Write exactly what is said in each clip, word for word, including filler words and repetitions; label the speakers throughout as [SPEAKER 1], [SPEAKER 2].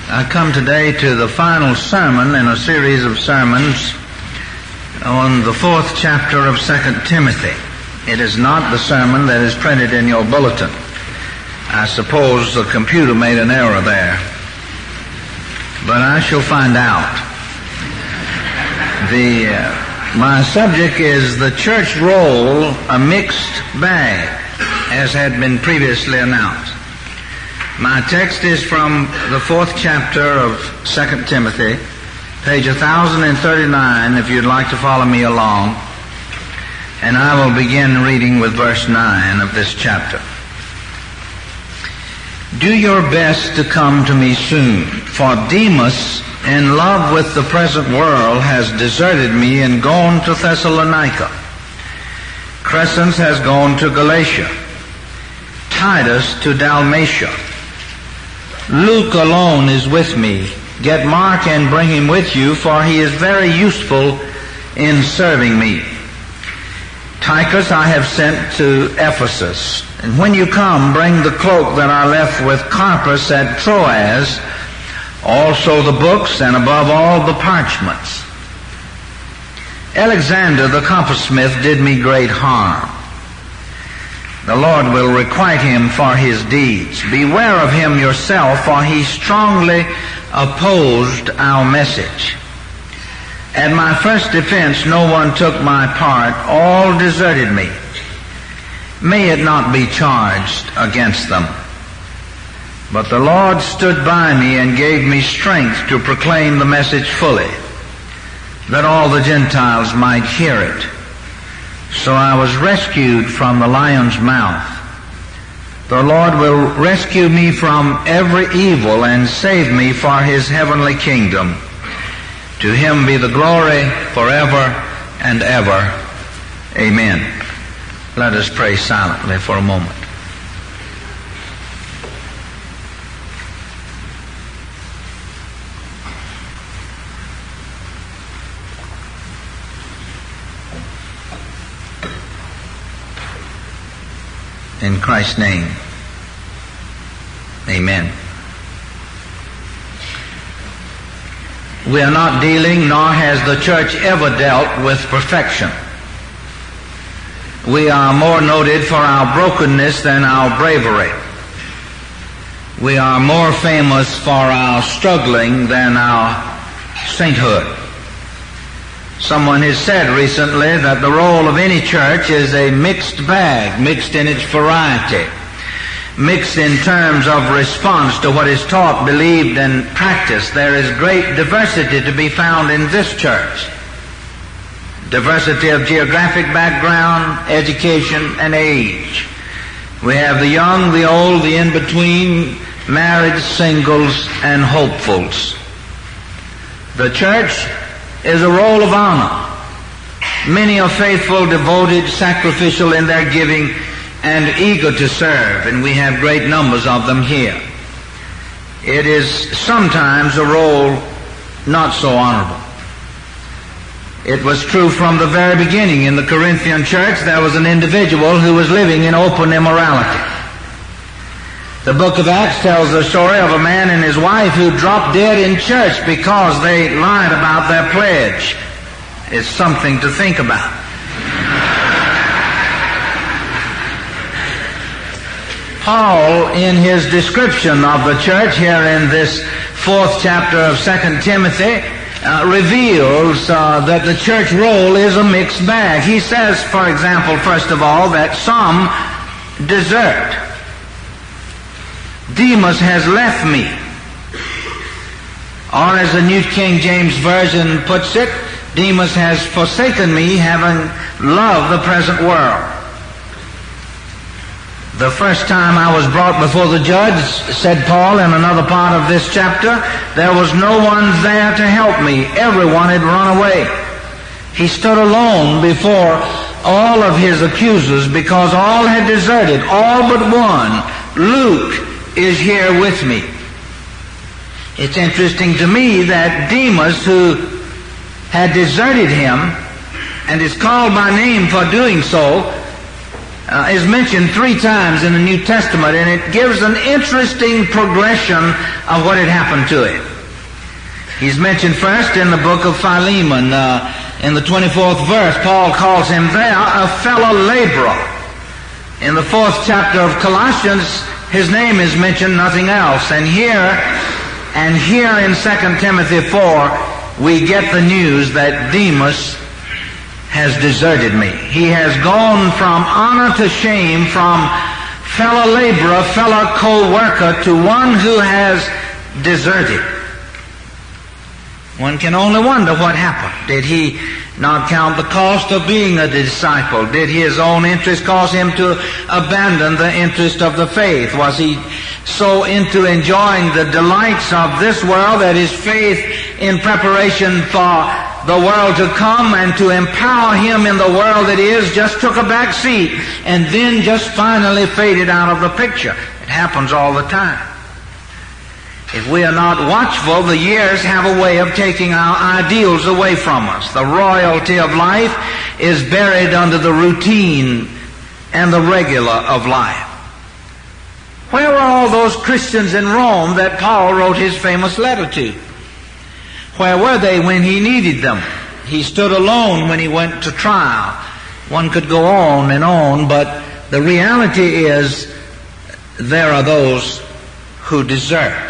[SPEAKER 1] I come today to the final sermon in a series of sermons on the fourth chapter of Second Timothy. It is not the sermon that is printed in your bulletin. I suppose the computer made an error there, but I shall find out. The uh, my subject is the church role, a mixed bag, as had been previously announced. My text is from the fourth chapter of Second Timothy, page one thousand thirty-nine, if you'd like to follow me along. And I will begin reading with verse nine of this chapter. Do your best to come to me soon, for Demas, in love with the present world, has deserted me and gone to Thessalonica. Crescens has gone to Galatia, Titus to Dalmatia. Luke alone is with me. Get Mark and bring him with you, for he is very useful in serving me. Tychus I have sent to Ephesus. And when you come, bring the cloak that I left with Carpus at Troas, also the books, and above all the parchments. Alexander the coppersmith did me great harm. The Lord will requite him for his deeds. Beware of him yourself, for he strongly opposed our message. At my first defense no one took my part, all deserted me. May it not be charged against them. But the Lord stood by me and gave me strength to proclaim the message fully, that all the Gentiles might hear it. So I was rescued from the lion's mouth. The Lord will rescue me from every evil and save me for his heavenly kingdom. To him be the glory forever and ever. Amen. Let us pray silently for a moment. In Christ's name, amen. We are not dealing, nor has the church ever dealt with perfection. We are more noted for our brokenness than our bravery. We are more famous for our struggling than our sainthood. Someone has said recently that the role of any church is a mixed bag, mixed in its variety, mixed in terms of response to what is taught, believed, and practiced. There is great diversity to be found in this church. Diversity of geographic background, education, and age. We have the young, the old, the in-between, married, singles, and hopefuls. The church is a role of honor. Many are faithful, devoted, sacrificial in their giving, and eager to serve, and we have great numbers of them here. It is sometimes a role not so honorable. It was true from the very beginning. In the Corinthian church, there was an individual who was living in open immorality. The book of Acts tells the story of a man and his wife who dropped dead in church because they lied about their pledge. It's something to think about. Paul, in his description of the church here in this fourth chapter of Second Timothy, uh, reveals uh, that the church role is a mixed bag. He says, for example, first of all, that some desert. Demas has left me. Or as the New King James Version puts it, Demas has forsaken me, having loved the present world. The first time I was brought before the judge, said Paul in another part of this chapter, there was no one there to help me. Everyone had run away. He stood alone before all of his accusers because all had deserted, all but one. Luke is here with me. It's interesting to me that Demas, who had deserted him and is called by name for doing so, uh, is mentioned three times in the New Testament, and it gives an interesting progression of what had happened to him. He's mentioned first in the book of Philemon. Uh, in the twenty-fourth verse, Paul calls him there a fellow laborer. In the fourth chapter of Colossians, his name is mentioned, nothing else. And here, and here in Second Timothy four, we get the news that Demas has deserted me. He has gone from honor to shame, from fellow laborer, fellow co-worker, to one who has deserted. One can only wonder what happened. Did he not count the cost of being a disciple? Did his own interest cause him to abandon the interest of the faith? Was he so into enjoying the delights of this world that his faith in preparation for the world to come and to empower him in the world that is just took a back seat and then just finally faded out of the picture? It happens all the time. If we are not watchful, the years have a way of taking our ideals away from us. The royalty of life is buried under the routine and the regular of life. Where were all those Christians in Rome that Paul wrote his famous letter to? Where were they when he needed them? He stood alone when he went to trial. One could go on and on, but the reality is there are those who desert.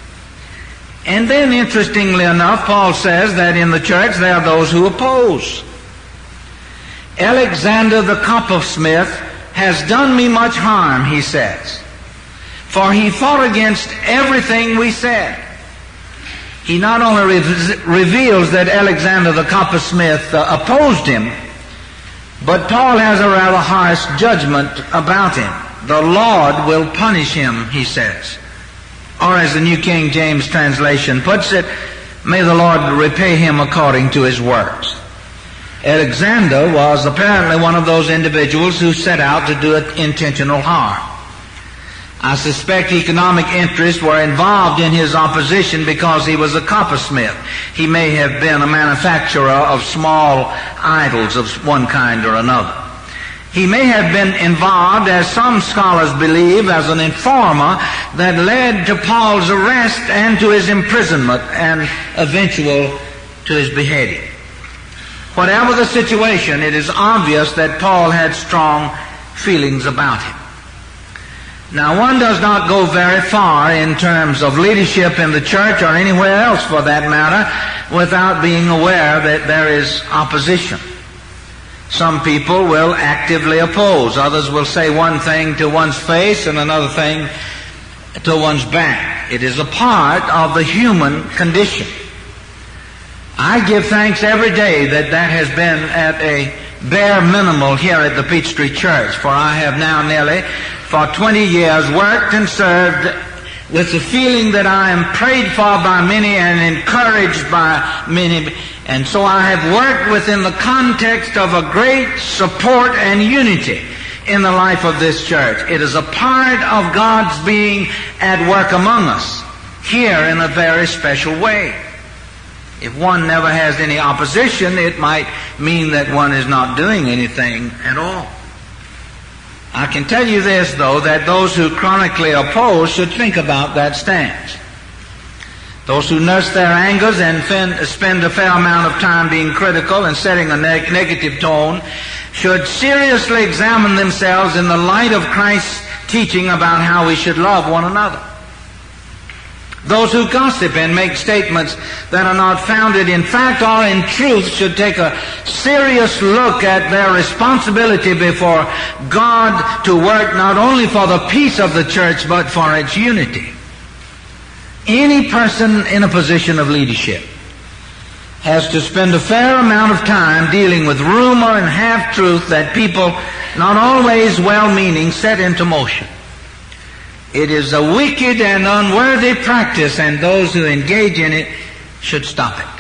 [SPEAKER 1] And then, interestingly enough, Paul says that in the church there are those who oppose. Alexander the coppersmith has done me much harm, he says, for he fought against everything we said. He not only re- reveals that Alexander the coppersmith uh, opposed him, but Paul has a rather harsh judgment about him. The Lord will punish him, he says. Or as the New King James translation puts it, may the Lord repay him according to his works. Alexander was apparently one of those individuals who set out to do intentional harm. I suspect economic interests were involved in his opposition because he was a coppersmith. He may have been a manufacturer of small idols of one kind or another. He may have been involved, as some scholars believe, as an informer that led to Paul's arrest and to his imprisonment and eventual to his beheading. Whatever the situation, it is obvious that Paul had strong feelings about him. Now, one does not go very far in terms of leadership in the church or anywhere else for that matter without being aware that there is opposition. Some people will actively oppose. Others will say one thing to one's face and another thing to one's back. It is a part of the human condition. I give thanks every day that that has been at a bare minimal here at the Peachtree Church, for I have now nearly for twenty years worked and served with the feeling that I am prayed for by many and encouraged by many. And so I have worked within the context of a great support and unity in the life of this church. It is a part of God's being at work among us here in a very special way. If one never has any opposition, it might mean that one is not doing anything at all. I can tell you this, though, that those who chronically oppose should think about that stance. Those who nurse their angers and spend a fair amount of time being critical and setting a neg- negative tone should seriously examine themselves in the light of Christ's teaching about how we should love one another. Those who gossip and make statements that are not founded in fact or in truth should take a serious look at their responsibility before God to work not only for the peace of the church but for its unity. Any person in a position of leadership has to spend a fair amount of time dealing with rumor and half-truth that people, not always well-meaning, set into motion. It is a wicked and unworthy practice, and those who engage in it should stop it.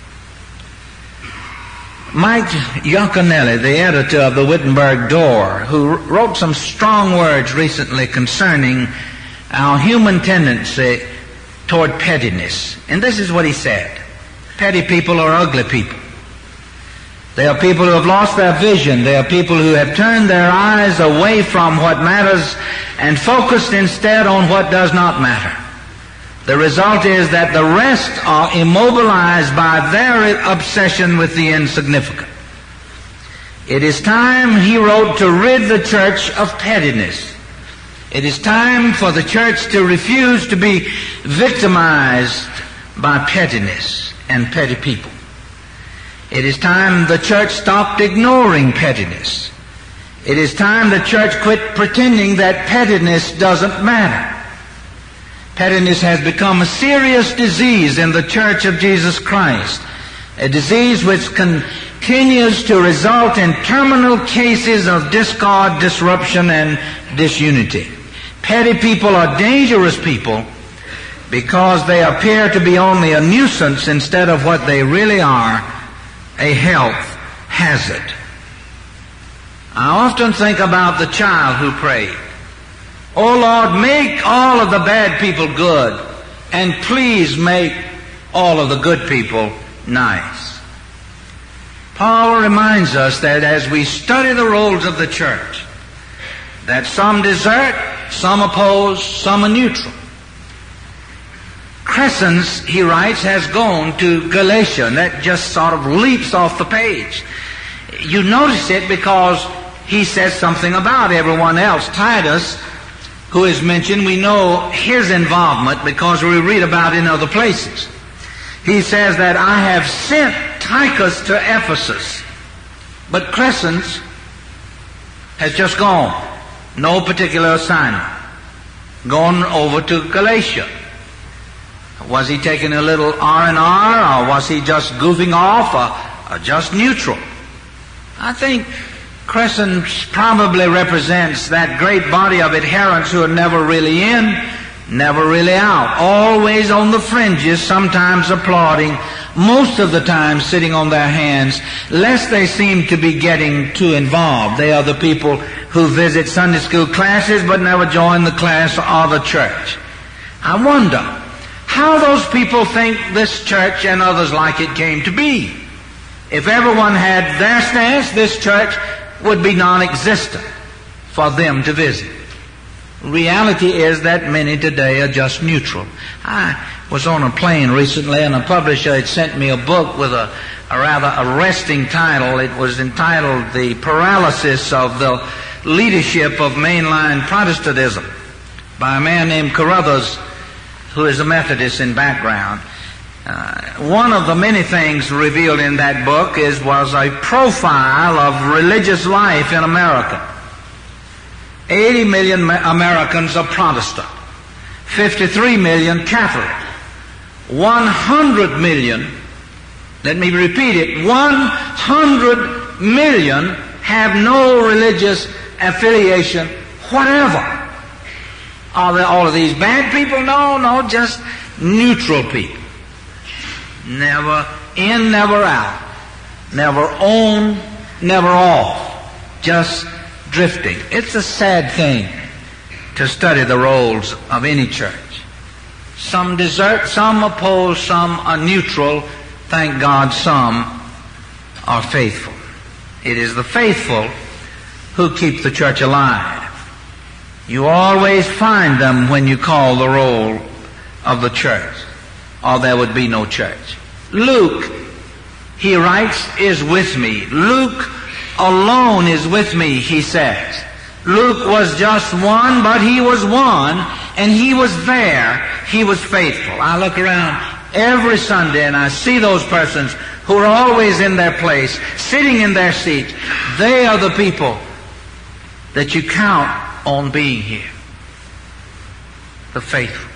[SPEAKER 1] Mike Iaconelli, the editor of the Wittenberg Door, who wrote some strong words recently concerning our human tendency toward pettiness. And this is what he said. Petty people are ugly people. They are people who have lost their vision. They are people who have turned their eyes away from what matters and focused instead on what does not matter. The result is that the rest are immobilized by their obsession with the insignificant. It is time, he wrote, to rid the church of pettiness. It is time for the church to refuse to be victimized by pettiness and petty people. It is time the church stopped ignoring pettiness. It is time the church quit pretending that pettiness doesn't matter. Pettiness has become a serious disease in the Church of Jesus Christ, a disease which continues to result in terminal cases of discord, disruption, and disunity. Petty people are dangerous people because they appear to be only a nuisance instead of what they really are, a health hazard. I often think about the child who prayed, "Oh Lord, make all of the bad people good, and please make all of the good people nice." Paul reminds us that as we study the roles of the church, that some desert, some oppose, some are neutral. Crescens, he writes, has gone to Galatia, and that just sort of leaps off the page. You notice it because he says something about everyone else. Titus, who is mentioned, we know his involvement because we read about it in other places. He says that I have sent Tychus to Ephesus, but Crescens has just gone. No particular assignment. Gone over to Galatia. Was he taking a little R and R, or was he just goofing off, or, or just neutral? I think Crescens probably represents that great body of adherents who are never really in, never really out, always on the fringes, sometimes applauding, most of the time sitting on their hands, lest they seem to be getting too involved. They are the people who visit Sunday school classes but never join the class or the church. I wonder how those people think this church and others like it came to be. If everyone had their stance, this church would be non-existent for them to visit. Reality is that many today are just neutral. I was on a plane recently, and a publisher had sent me a book with a, a rather arresting title. It was entitled "The Paralysis of the Leadership of Mainline Protestantism" by a man named Carruthers, who is a Methodist in background. Uh, one of the many things revealed in that book is was a profile of religious life in America. eighty million Americans are Protestant, fifty-three million Catholic, one hundred million, let me repeat it, one hundred million have no religious affiliation whatever. Are there all of these bad people? No, no, just neutral people. Never in, never out. Never on, never off. Just drifting. It's a sad thing to study the roles of any church. Some desert, some oppose, some are neutral. Thank God some are faithful. It is the faithful who keep the church alive. You always find them when you call the roll of the church, or there would be no church. Luke, he writes, is with me. Luke alone is with me, he says. Luke was just one, but he was one, and he was there. He was faithful. I look around every Sunday and I see those persons who are always in their place, sitting in their seats. They are the people that you count on being here. The faithful.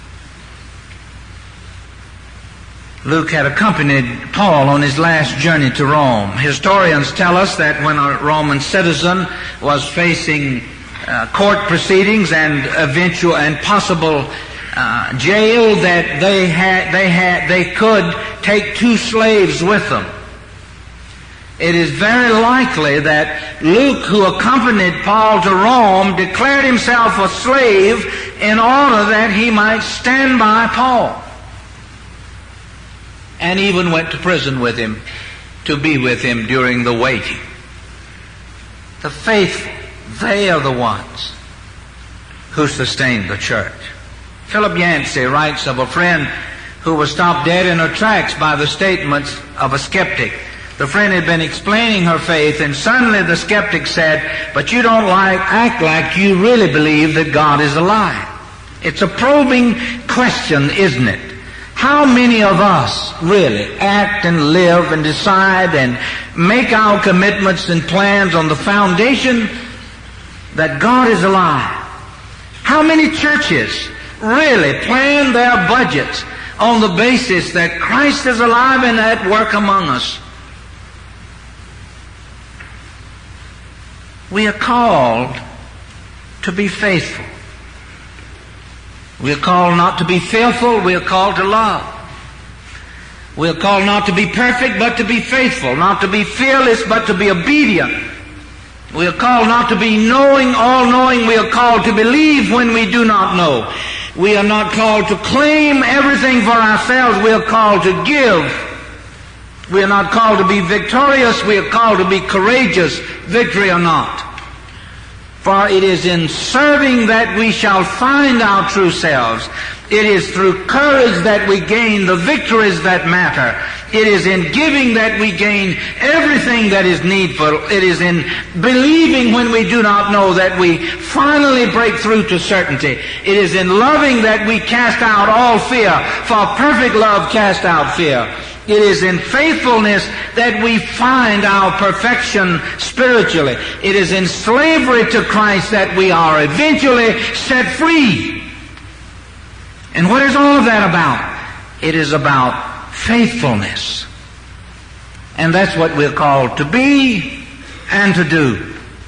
[SPEAKER 1] Luke had accompanied Paul on his last journey to Rome. Historians tell us that when a Roman citizen was facing uh, court proceedings and eventual and possible uh, jail, that they had they had they could take two slaves with them. It is very likely that Luke, who accompanied Paul to Rome, declared himself a slave in order that he might stand by Paul, and even went to prison with him to be with him during the waiting. The faithful, they are the ones who sustain the church. Philip Yancey writes of a friend who was stopped dead in her tracks by the statements of a skeptic. The friend had been explaining her faith, and suddenly the skeptic said, "But you don't like act like you really believe that God is alive." It's a probing question, isn't it? How many of us really act and live and decide and make our commitments and plans on the foundation that God is alive? How many churches really plan their budgets on the basis that Christ is alive and at work among us? We are called to be faithful. We are called not to be fearful. We are called to love. We are called not to be perfect, but to be faithful. Not to be fearless, but to be obedient. We are called not to be knowing, all-knowing. We are called to believe when we do not know. We are not called to claim everything for ourselves. We are called to give. We are not called to be victorious. We are called to be courageous, victory or not. For it is in serving that we shall find our true selves. It is through courage that we gain the victories that matter. It is in giving that we gain everything that is needful. It is in believing when we do not know that we finally break through to certainty. It is in loving that we cast out all fear, for perfect love casts out fear. It is in faithfulness that we find our perfection spiritually. It is in slavery to Christ that we are eventually set free. And what is all of that about? It is about faithfulness. And that's what we're called to be and to do.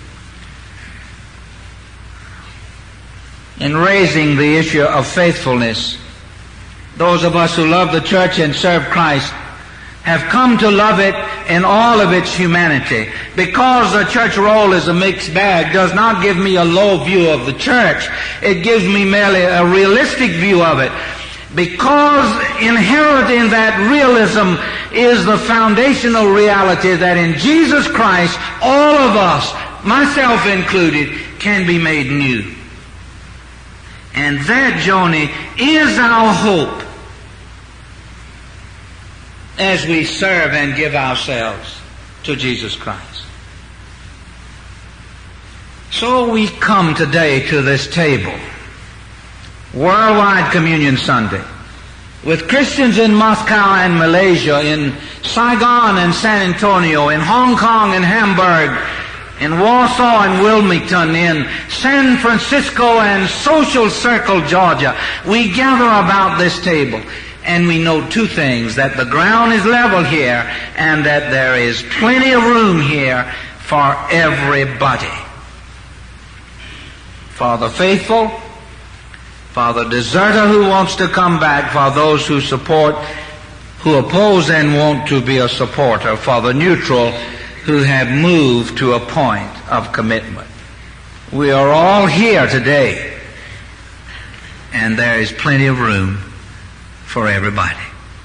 [SPEAKER 1] In raising the issue of faithfulness, those of us who love the church and serve Christ have come to love it in all of its humanity. Because the church role is a mixed bag does not give me a low view of the church. It gives me merely a realistic view of it. Because inherent in that realism is the foundational reality that in Jesus Christ, all of us, myself included, can be made new. And that, Joni, is our hope as we serve and give ourselves to Jesus Christ. So we come today to this table, Worldwide Communion Sunday, with Christians in Moscow and Malaysia, in Saigon and San Antonio, in Hong Kong and Hamburg, in Warsaw and Wilmington, in San Francisco and Social Circle, Georgia. We gather about this table. And we know two things, that the ground is level here and that there is plenty of room here for everybody. For the faithful, for the deserter who wants to come back, for those who support, who oppose and want to be a supporter, for the neutral who have moved to a point of commitment. We are all here today, and there is plenty of room for everybody.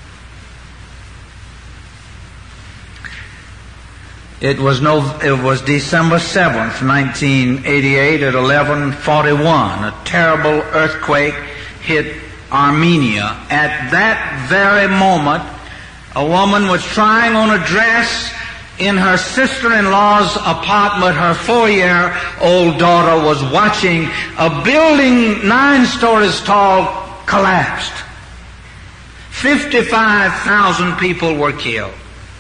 [SPEAKER 1] It was no, it was December seventh, nineteen eighty-eight at eleven forty-one. A terrible earthquake hit Armenia. At that very moment, a woman was trying on a dress in her sister-in-law's apartment. Her four-year-old daughter was watching a building nine stories tall collapsed. fifty-five thousand people were killed.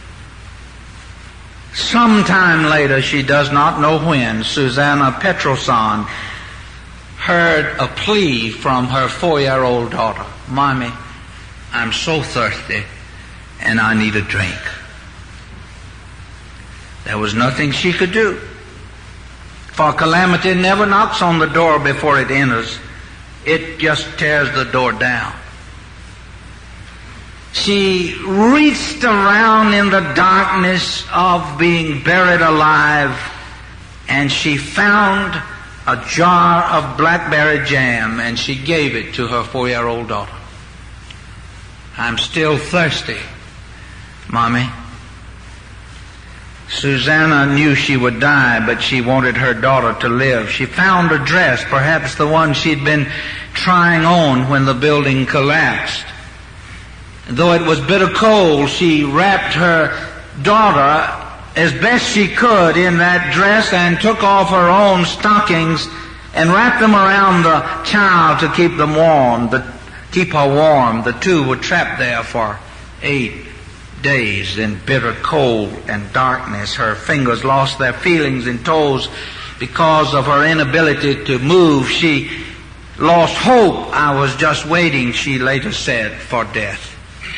[SPEAKER 1] Sometime later, she does not know when, Susanna Petroson heard a plea from her four-year-old daughter. "Mommy, I'm so thirsty and I need a drink." There was nothing she could do. For calamity never knocks on the door before it enters. It just tears the door down. She reached around in the darkness of being buried alive, and she found a jar of blackberry jam, and she gave it to her four-year-old daughter. "I'm still thirsty, Mommy. Susanna knew she would die, but she wanted her daughter to live. She found a dress, perhaps the one she'd been trying on when the building collapsed. Though it was bitter cold, she wrapped her daughter as best she could in that dress and took off her own stockings and wrapped them around the child to keep them warm, to keep her warm. The two were trapped there for eight days in bitter cold and darkness. Her fingers lost their feelings and toes because of her inability to move. She lost hope. I was just waiting, she later said, for death.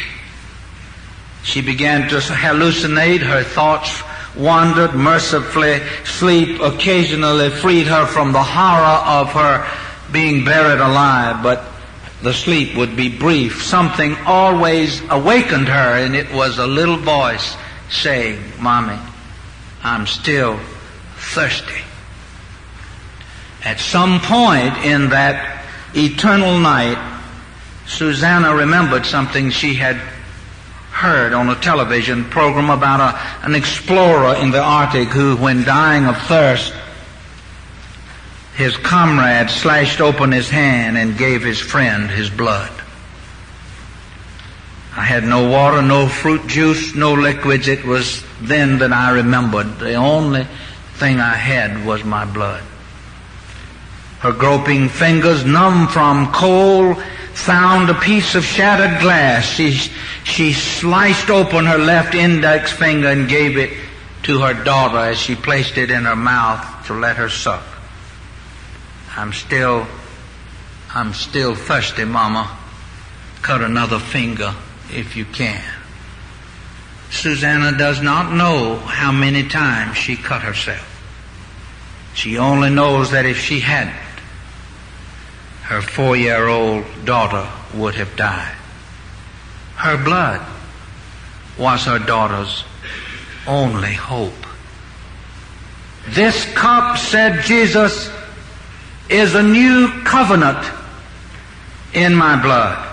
[SPEAKER 1] She began to hallucinate. Her thoughts wandered mercifully. Sleep occasionally freed her from the horror of her being buried alive, but the sleep would be brief. Something always awakened her, and it was a little voice saying, "Mommy, I'm still thirsty." At some point in that eternal night, Susanna remembered something she had heard on a television program about a, an explorer in the Arctic who, when dying of thirst, his comrade slashed open his hand and gave his friend his blood. I had no water, no fruit juice, no liquids. It was then that I remembered the only thing I had was my blood. Her groping fingers, numb from cold, found a piece of shattered glass. She, she sliced open her left index finger and gave it to her daughter as she placed it in her mouth to let her suck. I'm still, I'm still thirsty, Mama. Cut another finger if you can. Susanna does not know how many times she cut herself. She only knows that if she hadn't, her four-year-old daughter would have died. Her blood was her daughter's only hope. This cup, said Jesus, is a new covenant in my blood.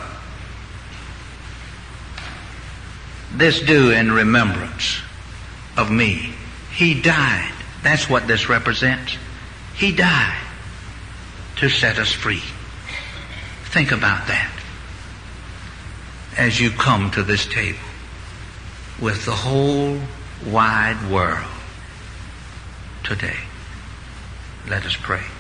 [SPEAKER 1] This do in remembrance of me. He died. That's what this represents. He died to set us free. Think about that as you come to this table with the whole wide world today. Let us pray.